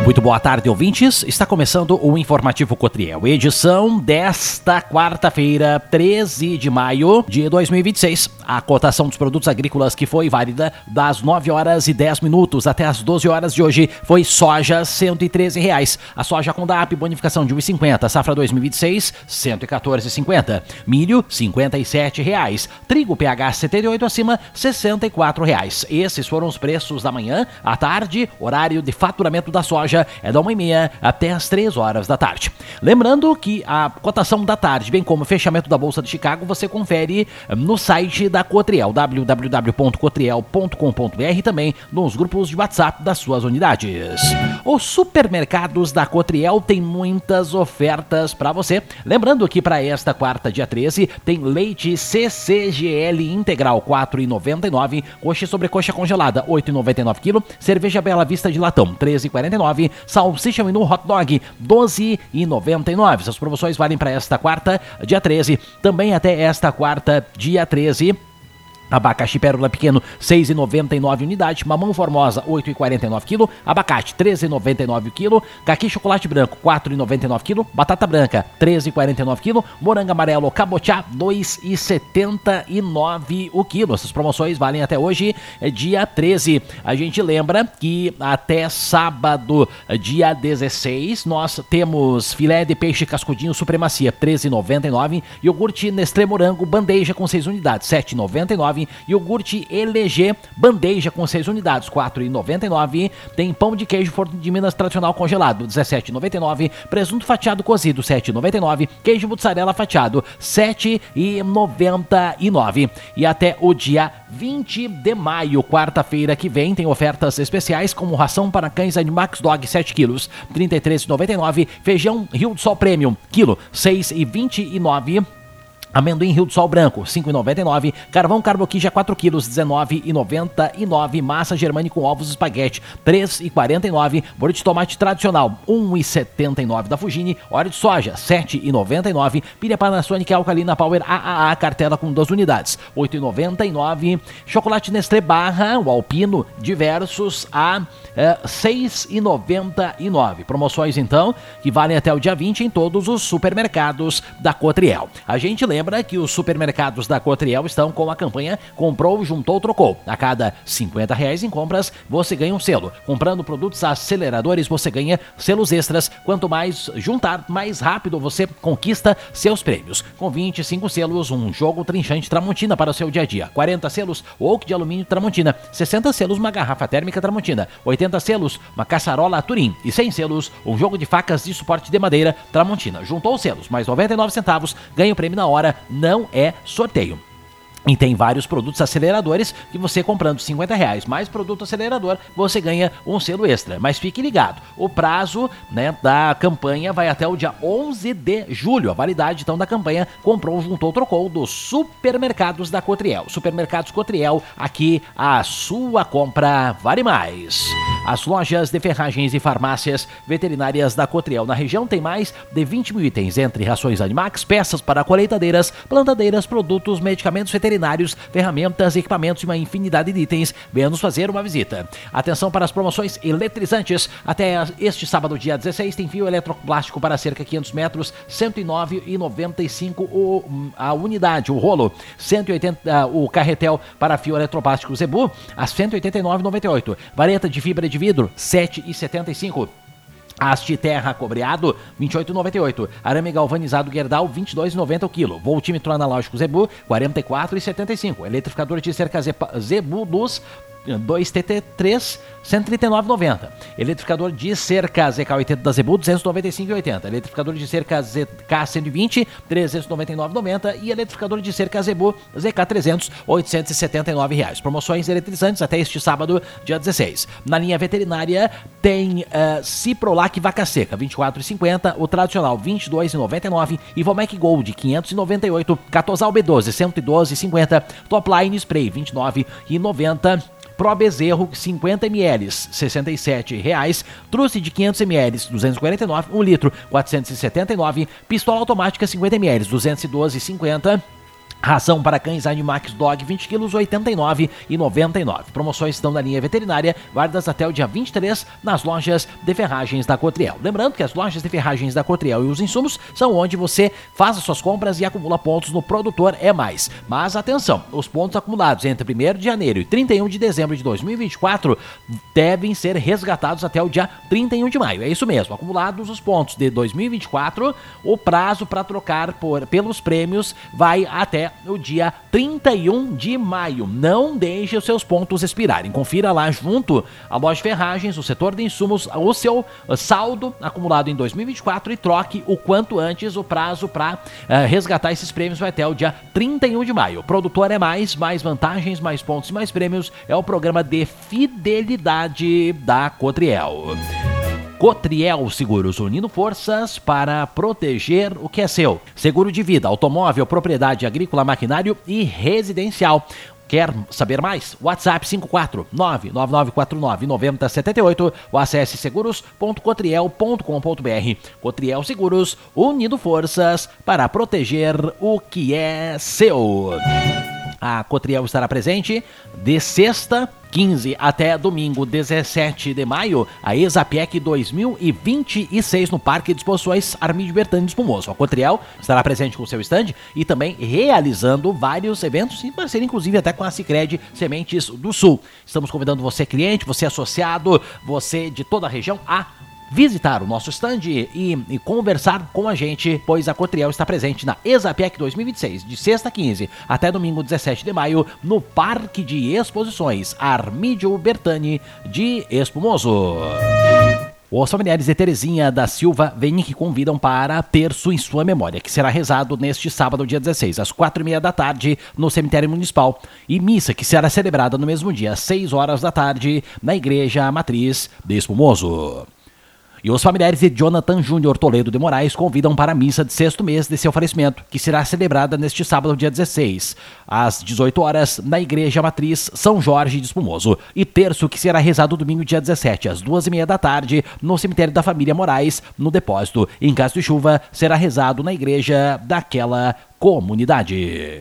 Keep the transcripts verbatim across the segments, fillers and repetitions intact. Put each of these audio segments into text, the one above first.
Muito boa tarde, ouvintes. Está começando o Informativo Cotriel, edição desta quarta-feira, treze de maio de dois mil e vinte e seis. A cotação dos produtos agrícolas que foi válida das nove horas e dez minutos até as doze horas de hoje foi soja cento e treze reais. A soja com D A P bonificação de um real e cinquenta, safra dois mil e vinte e seis, cento e quatorze reais e cinquenta. Milho, cinquenta e sete reais. Trigo P H setenta e oito acima, sessenta e quatro reais. Esses foram os preços da manhã. À tarde, horário de faturamento da soja é da uma e meia até as três horas da tarde. Lembrando que a cotação da tarde, bem como o fechamento da Bolsa de Chicago, você confere no site da Cotriel, w w w ponto cotriel ponto com ponto b r, e também nos grupos de WhatsApp das suas unidades. Os supermercados da Cotriel têm muitas ofertas para você. Lembrando que para esta quarta, dia treze, tem leite C C G L integral quatro reais e noventa e nove centavos, coxa e sobrecoxa congelada oito reais e noventa e nove centavos quilo, cerveja Bela Vista de latão treze reais e quarenta e nove centavos, salsicha menu hot dog doze reais e noventa e nove centavos. Essas promoções valem para esta quarta, dia treze, também até esta quarta, dia treze. Abacaxi pérola pequeno, seis reais e noventa e nove unidade. Mamão formosa, oito reais e quarenta e nove quilo. Abacate, treze reais e noventa e nove quilo. Caqui chocolate branco, quatro reais e noventa e nove quilo. Batata branca, treze reais e quarenta e nove quilo. Morango amarelo cabotiá, dois reais e setenta e nove o quilo. Essas promoções valem até hoje, é dia treze. A gente lembra que até sábado, dia dezesseis, nós temos filé de peixe cascudinho supremacia, treze reais e noventa e nove centavos. Iogurte Nestlé Morango bandeja com seis unidades, sete reais e noventa e nove centavos. Iogurte L G bandeja com seis unidades, quatro reais e noventa e nove centavos. Tem pão de queijo Forno de Minas tradicional congelado, dezessete reais e noventa e nove centavos. Presunto fatiado cozido, sete reais e noventa e nove centavos. Queijo mussarela fatiado, sete reais e noventa e nove centavos. E até o dia vinte de maio, quarta-feira que vem, tem ofertas especiais como ração para cães Animax Dog sete quilos, trinta e três reais e noventa e nove centavos. Feijão Rio do Sol Premium, quilo, seis reais e vinte e nove centavos. Amendoim Rio do Sol Branco, cinco reais e noventa e nove centavos. Carvão Carboquija quatro quilos, dezenove reais e noventa e nove centavos. Massa Germani com ovos espaguete, três reais e quarenta e nove centavos. Molho de tomate tradicional, um real e setenta e nove centavos da Fugini. Óleo de soja, sete reais e noventa e nove centavos. Pilha Panasonic Alcalina Power A A A, cartela com duas unidades, oito reais e noventa e nove centavos. Chocolate Nestlé Barra, o Alpino, diversos a é, seis reais e noventa e nove centavos. Promoções, então, que valem até o dia vinte em todos os supermercados da Cotriel. A gente lembra Lembra que os supermercados da Cotriel estão com a campanha Comprou, Juntou, Trocou. A cada cinquenta reais em compras, você ganha um selo. Comprando produtos aceleradores, você ganha selos extras. Quanto mais juntar, mais rápido você conquista seus prêmios. Com vinte e cinco selos, um jogo trinchante Tramontina para o seu dia a dia. quarenta selos, oak de alumínio Tramontina. sessenta selos, uma garrafa térmica Tramontina. oitenta selos, uma caçarola Turim. E cem selos, um jogo de facas de suporte de madeira Tramontina. Juntou selos, mais noventa e nove centavos, ganha o prêmio na hora. Não é sorteio. E tem vários produtos aceleradores que você comprando cinquenta reais mais produto acelerador, você ganha um selo extra. Mas fique ligado, o prazo, né, da campanha vai até o dia onze de julho. A validade então da campanha Comprou, Juntou, Trocou dos supermercados da Cotriel. Supermercados Cotriel, aqui a sua compra vale mais. As lojas de ferragens e farmácias veterinárias da Cotriel na região tem mais de vinte mil itens, entre rações Animax, peças para colheitadeiras, plantadeiras, produtos, medicamentos veterinários, ferramentas, equipamentos e uma infinidade de itens. Venha nos fazer uma visita. Atenção para as promoções eletrizantes. Até este sábado, dia dezesseis, tem fio eletroplástico para cerca de quinhentos metros, cento e nove reais e noventa e cinco centavos a unidade. O rolo, cento e oitenta, o carretel para fio eletroplástico Zebu, a cento e oitenta e nove reais e noventa e oito centavos. Vareta de fibra de vidro, sete reais e setenta e cinco centavos. Haste terra cobreado, vinte e oito reais e noventa e oito centavos. Arame galvanizado Gerdau, vinte e dois reais e noventa centavos o quilo. Voltímetro analógico Zebu, quarenta e quatro reais e setenta e cinco centavos. Eletrificador de cerca Zebu Luz, dois T T três, cento e trinta e nove reais e noventa centavos. Eletrificador de cerca Z K oitenta da Zebu, duzentos e noventa e cinco reais e oitenta centavos. Eletrificador de cerca Z K cento e vinte, trezentos e noventa e nove reais e noventa centavos. E eletrificador de cerca Zebu Z K trezentos, oitocentos e setenta e nove reais. Promoções eletrizantes até este sábado, dia dezesseis. Na linha veterinária tem uh, Ciprolac Vaca Seca, vinte e quatro reais e cinquenta centavos. O tradicional, vinte e dois reais e noventa e nove centavos. Ivomec Gold, quinhentos e noventa e oito centavos. Catosal B doze, cento e doze reais e cinquenta centavos. Topline Spray, vinte e nove reais e noventa centavos. Pro Bezerro, cinquenta mililitros, sessenta e sete reais. Truce de quinhentos mililitros, duzentos e quarenta e nove reais. um litro, quatrocentos e setenta e nove reais. Pistola automática, cinquenta mililitros, duzentos e doze reais e cinquenta centavos. Ração para cães Animax Dog vinte quilos, oitenta e nove reais e noventa e nove centavos. Promoções estão na linha veterinária, válidas até o dia vinte e três nas lojas de ferragens da Cotriel. Lembrando que as lojas de ferragens da Cotriel e os insumos são onde você faz as suas compras e acumula pontos no Produtor é Mais. Mas atenção, os pontos acumulados entre primeiro de janeiro e trinta e um de dezembro de dois mil e vinte e quatro devem ser resgatados até o dia trinta e um de maio. É isso mesmo, acumulados os pontos de dois mil e vinte e quatro, o prazo para trocar por, pelos prêmios vai até o dia trinta e um de maio. Não deixe os seus pontos expirarem. Confira lá junto à loja de ferragens, o setor de insumos, o seu saldo acumulado em dois mil e vinte e quatro e troque o quanto antes. O prazo para uh, resgatar esses prêmios vai até o dia trinta e um de maio. Produtor é mais, mais vantagens, mais pontos e mais prêmios. É o programa de fidelidade da Cotriel. Cotriel Seguros, unindo forças para proteger o que é seu. Seguro de vida, automóvel, propriedade agrícola, maquinário e residencial. Quer saber mais? WhatsApp cinco quatro nove nove nove quatro nove nove zero sete oito ou acesse seguros ponto cotriel ponto com ponto br. Cotriel Seguros, unindo forças para proteger o que é seu. A Cotriel estará presente de sexta, quinze até domingo, dezessete de maio, a Exapec dois mil e vinte e seis no Parque de Exposições Armidio Bertani de Espumoso. A Cotriel estará presente com seu stand e também realizando vários eventos, em parceria inclusive até com a Sicredi Sementes do Sul. Estamos convidando você, cliente, você associado, você de toda a região, a visitar o nosso stand e, e conversar com a gente, pois a Cotriel está presente na Exapec dois mil e vinte e seis, de sexta quinze até domingo dezessete de maio, no Parque de Exposições Armidio Bertani de Espumoso. Os familiares de Terezinha da Silva Venick convidam para terço em sua memória, que será rezado neste sábado, dia dezesseis, às quatro e meia da tarde, no cemitério municipal, e missa que será celebrada no mesmo dia, às seis horas da tarde, na Igreja Matriz de Espumoso. E os familiares de Jonathan Júnior Toledo de Moraes convidam para a missa de sexto mês de seu falecimento, que será celebrada neste sábado, dia dezesseis, às dezoito horas, na Igreja Matriz São Jorge de Espumoso. E terço, que será rezado domingo, dia dezessete, às duas e meia da tarde, no cemitério da família Moraes, no depósito. Em caso de chuva, será rezado na igreja daquela comunidade.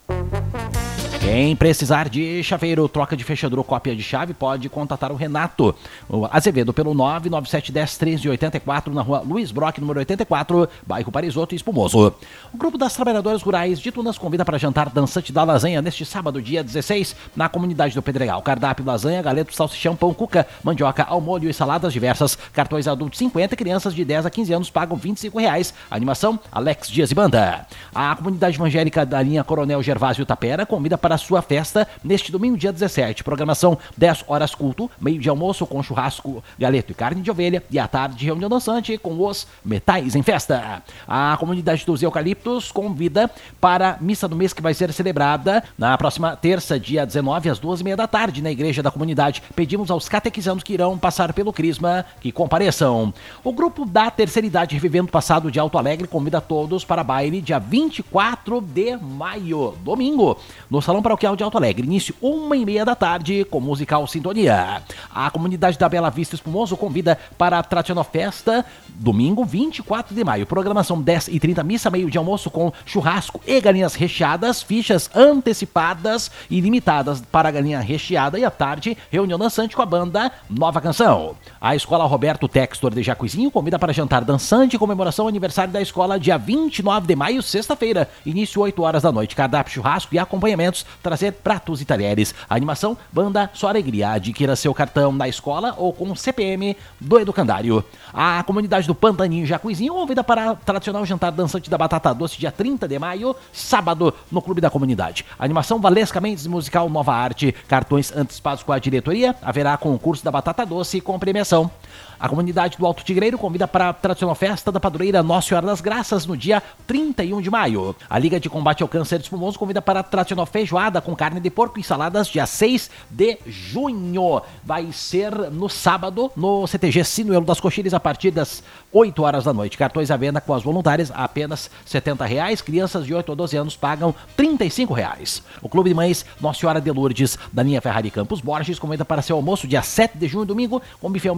Quem precisar de chaveiro, troca de fechadura ou cópia de chave, pode contatar o Renato Azevedo pelo nove nove sete um zero treze oitenta e quatro na rua Luiz Brock, número oitenta e quatro, bairro Parisoto e Espumoso. O grupo das trabalhadoras rurais de Tunas convida para jantar dançante da lasanha neste sábado, dia dezesseis, na comunidade do Pedregal. Cardápio: lasanha, galeto, salsichão, pão, cuca, mandioca ao molho e saladas diversas. Cartões adultos cinquenta, crianças de dez a quinze anos pagam vinte e cinco reais. Animação: Alex Dias e Banda. A comunidade evangélica da linha Coronel Gervásio Tapera convida para a sua festa neste domingo, dia dezessete. Programação: dez horas culto, meio de almoço com churrasco, galeto e carne de ovelha, e à tarde reunião dançante com os metais em festa. A comunidade dos Eucaliptos convida para a missa do mês, que vai ser celebrada na próxima terça, dia dezenove, às duas e meia da tarde, na igreja da comunidade. Pedimos aos catequizandos que irão passar pelo crisma que compareçam. O grupo da Terceira Idade Revivendo o Passado de Alto Alegre convida todos para baile dia vinte e quatro de maio, domingo, no Salão Paroquial de Alto Alegre. Início uma e meia da tarde, com musical Sintonia. A comunidade da Bela Vista Espumoso convida para a tradicional festa, domingo vinte e quatro de maio. Programação: dez e trinta, missa, meio de almoço com churrasco e galinhas recheadas, fichas antecipadas e limitadas para a galinha recheada, e à tarde reunião dançante com a banda Nova Canção. A Escola Roberto Textor de Jacuizinho convida para jantar dançante em comemoração ao aniversário da escola, dia vinte e nove de maio, sexta-feira, início oito horas da noite. Cardápio: churrasco e acompanhamentos, trazer pratos e talheres. A animação: banda Só Alegria. Adquira seu cartão na escola ou com C P M do educandário. A comunidade do Pantaninho Jacuizinho convida para o tradicional jantar dançante da Batata Doce, dia trinta de maio, sábado, no Clube da Comunidade. A animação: Valesca Mendes, musical Nova Arte. Cartões antecipados com a diretoria. Haverá concurso da Batata Doce com premiação. A comunidade do Alto Tigreiro convida para a tradicional festa da padroeira Nossa Senhora das Graças no dia trinta e um de maio. A Liga de Combate ao Câncer de Espumoso convida para a tradicional feijoada com carne de porco e saladas dia seis de junho. Vai ser no sábado, no C T G Sinuelo das Coxilhas, a partir das oito horas da noite. Cartões à venda com as voluntárias a apenas setenta reais. Crianças de oito a doze anos pagam trinta e cinco reais. O Clube de Mães Nossa Senhora de Lourdes, da linha Ferrari Campos Borges, convida para seu almoço dia sete de junho, domingo, com buffet ao meio-dia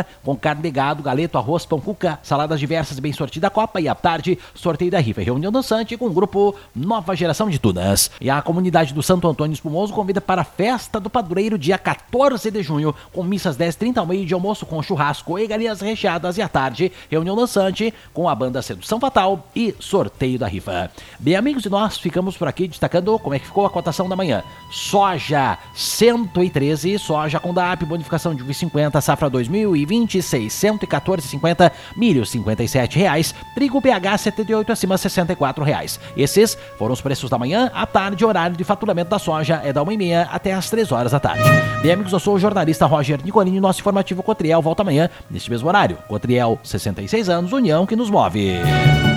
com carne de gado, galeto, arroz, pão, cuca, saladas diversas, bem sortida a copa. E à tarde, sorteio da rifa e reunião dançante com o grupo Nova Geração de Tunas. E a comunidade do Santo Antônio Espumoso convida para a festa do padroeiro dia quatorze de junho, com missas dez e trinta ao meio de almoço com churrasco e galinhas recheadas. E à tarde, reunião dançante com a banda Sedução Fatal e sorteio da rifa. Bem, amigos, e nós ficamos por aqui destacando como é que ficou a cotação da manhã. Soja cento e treze, soja com D A P, bonificação de um vírgula cinquenta, safra dois mil e vinte e seis, cento e quatorze vírgula cinquenta, milho cinquenta e sete reais, trigo P H setenta e oito acima sessenta e quatro reais. Esses foram os preços da manhã. À tarde, horário de faturamento da soja é da uma e meia até as três horas da tarde. Bem, amigos, eu sou o jornalista Roger Nicolini, nosso informativo Cotriel volta amanhã neste mesmo horário. Cotriel, sessenta e seis anos, união que nos move.